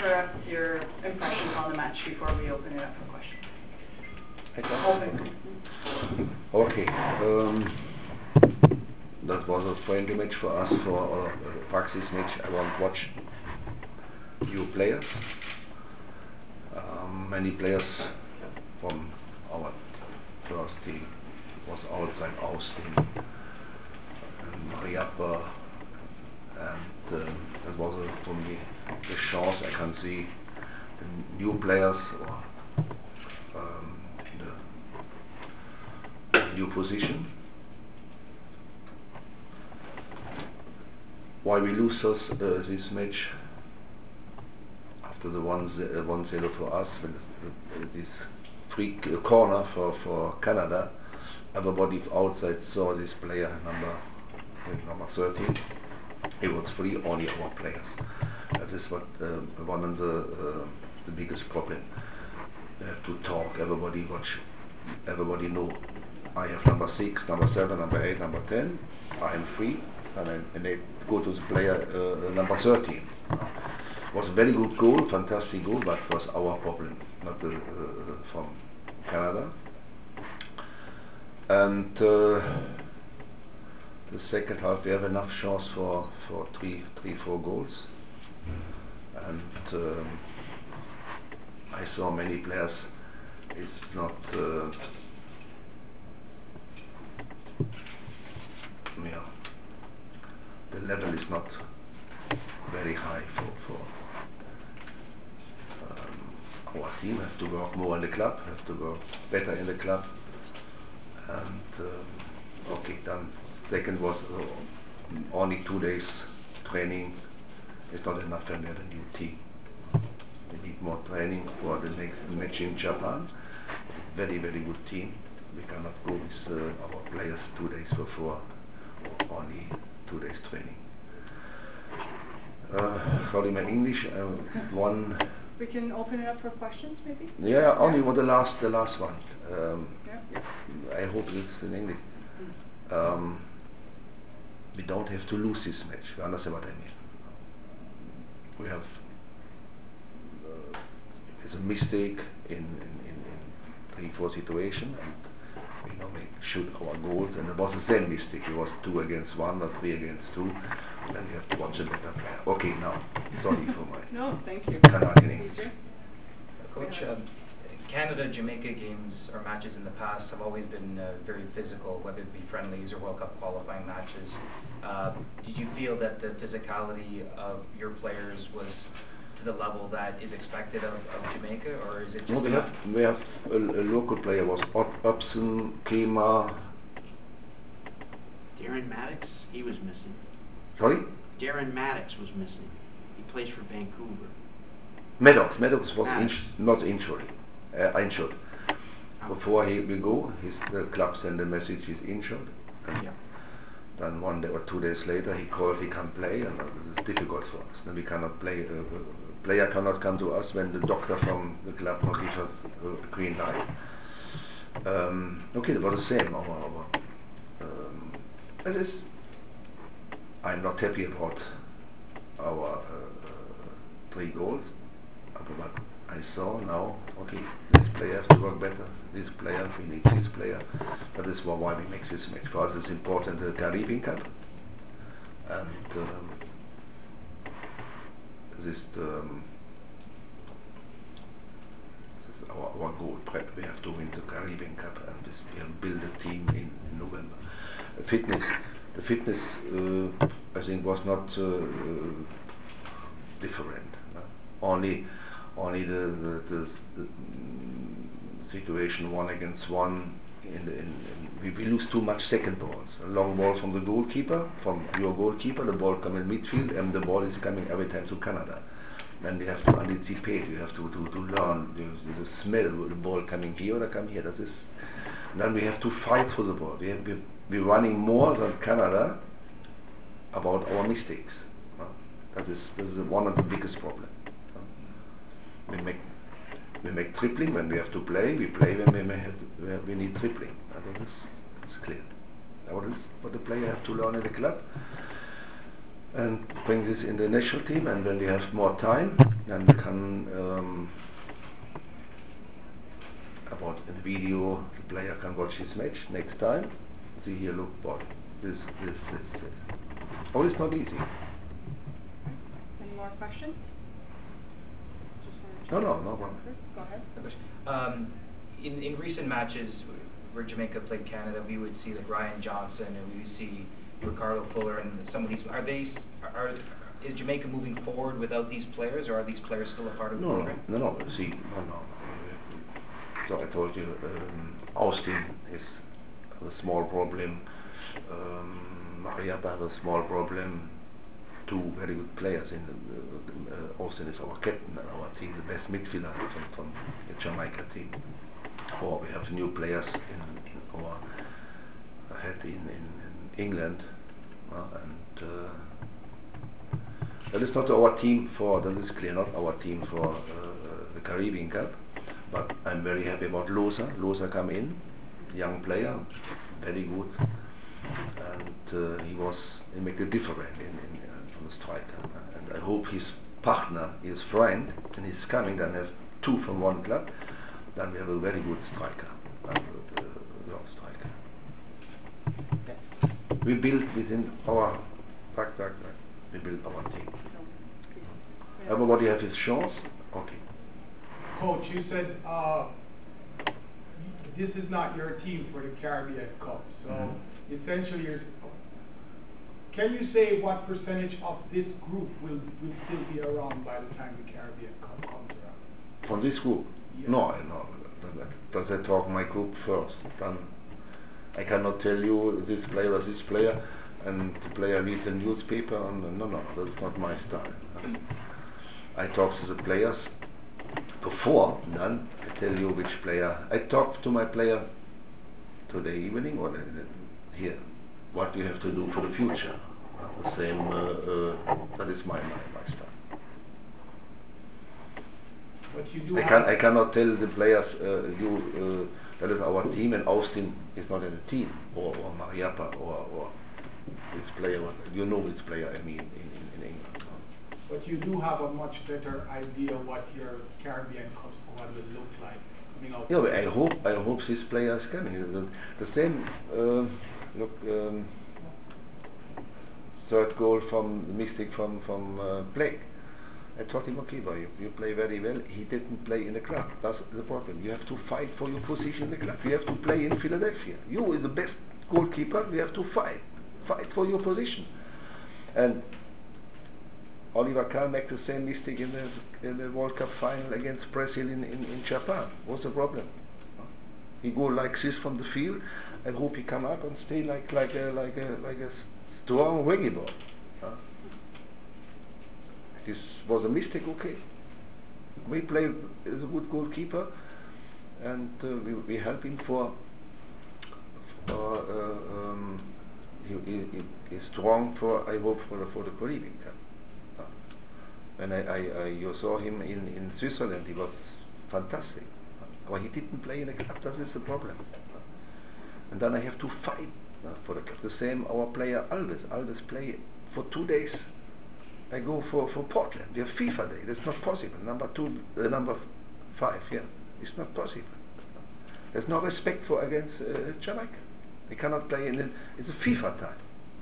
for your impressions on the match before we open it up for questions. Okay. That was a friendly match for us, for a practice match. I want to watch new players. Many players from our first team was outside Austin and Mariappa, and that was for me the chance I can see the new players or the new position. Why we lose this match after the 1-0 for us, this free corner for Canada. Everybody outside saw this player number 13. He was free, only our players. That is what one of the biggest problem. We have to talk. Everybody watch. Everybody know. I have number 6, number 7, number 8, number 10. I am free, and they go to the player number 13. Was a very good goal, fantastic goal, but was our problem, not from Canada. And the second half we have enough chance for 3-4 goals, and I saw many players. It's not the level is not very high for our team. Have to work more in the club, have to work better in the club. And okay, then second was only 2 days training. It's not enough when we have a new team. We need more training for the next match in Japan. Very, very good team. We cannot go with our players 2 days before, or only 2 days training. Sorry, my English. One. We can open it up for questions, maybe. Yeah, only for the last one. Yeah. I hope it's in English. We don't have to lose this match. You understand what I mean? We have it's a mistake in 3-4 situation, and we normally shoot our goals, and it was the same mistake. It was 2 against 1 or 3 against 2. And then we have to watch a better player. Okay, now, sorry for my No, thank you. Canadian English. Coach, Canada-Jamaica games or matches in the past have always been very physical, whether it be friendlies or World Cup qualifying matches. Did you feel that the physicality of your players was to the level that is expected of Jamaica, or is it just... No, we have a local player, was Upson, Kema. Darren Maddox, he was missing. Sorry? Darren Maddox was missing. He plays for Vancouver. Maddox was not injured. Injured. Before he will go, the club sent a message he's injured. And then 1 day or 2 days later he called he can play, and it's difficult for us. Then we cannot play. Player cannot come to us when the doctor from the club not gives us a green light. Okay, it was the same. I'm not happy about our 3 goals, but I saw now, okay, this player has to work better, this player, we need this player. That is why we make this match. For us it's important, the Caribbean Cup, and this is our goal. We have to win the Caribbean Cup, and we have build a team in November. The fitness, I think, was not different. Only the situation 1 against 1. We lose too much second balls. A long ball from the goalkeeper, from your goalkeeper, the ball comes in midfield, and the ball is coming every time to Canada. And we have to anticipate. We have to learn the smell, the ball coming here or come here. That is. And then we have to fight for the ball. We're running more than Canada about our mistakes. That is one of the biggest problems. We make tripling when we have to play. We play when we need tripling. That is clear. What the player have to learn in the club. and bring this in the national team, and when we have more time, then we can about in video, the player can watch his match next time, see here, look, boy, this. Oh, it's not easy. Any more questions? No problem. Go ahead. In recent matches where Jamaica played Canada, we would see like Ryan Johnson, and we would see Ricardo Fuller, and some of these. Is Jamaica moving forward without these players, or are these players still a part of the program? No. So I told you, Austin is a small problem. Mariappa has a small problem. Two very good players in Austin is our captain and our team, the best midfielder from the Jamaica team. Or we have new players in our head in England, and that is not our team for. That is clear, not our team for the Caribbean Cup. But I'm very happy about Loza. Loza come in, young player, very good, and he make a difference from the striker. And I hope his partner, his friend, and he's coming. Then have two from one club. Then we have a very good striker, long striker. We build within our we build our team. Everybody have his chance. Okay. Coach, you said this is not your team for the Caribbean Cup. So essentially, can you say what percentage of this group will still be around by the time the Caribbean Cup comes around? From this group? Yeah. No. Does I talk my group first? Then I cannot tell you this player or this player, and the player reads the newspaper. And no, that's not my style. I talk to the players before, then I tell you which player. I talk to my player today evening or here, what you have to do for the future. The same, that is my style. But you do I cannot tell the players, that is our team, and Austin is not in the team, or Mariappa, or this player, you know which player I mean in England. But you do have a much better idea what your Caribbean Cup squad will look like coming out. Yeah, but I hope this player is coming. The same, third goal from the Mystic from Blake. I told him, okay, boy, you play very well. He didn't play in the club. That's the problem. You have to fight for your position in the club. You have to play in Philadelphia. You are the best goalkeeper. You have to fight for your position. And Oliver Kahn made the same mistake in the World Cup final against Brazil in Japan. What's the problem? He go like this from the field. I hope he come up and stay like a strong rugby ball. This was a mistake. Okay, we play as a good goalkeeper, and we help him for. He is strong for. I hope for the Caribbean Cup. When you saw him in Switzerland, he was fantastic. But he didn't play in the club. That is the problem. And then I have to fight for the club. The same our player Alves. Alves play for 2 days. I go for Portland. We have FIFA day. That's not possible. Number 5. Yeah, it's not possible. There's no respect for against Jamaica. They cannot play in. It's a FIFA time.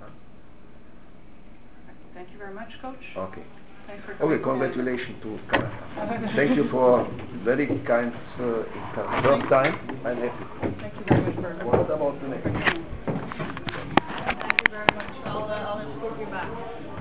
Thank you very much, Coach. Okay. Thanks for coming. Okay, congratulations to Canada. Thank you for very kind first time. I'm happy. Thank you very much for What about the next? Thank you very much. I'll escort you back.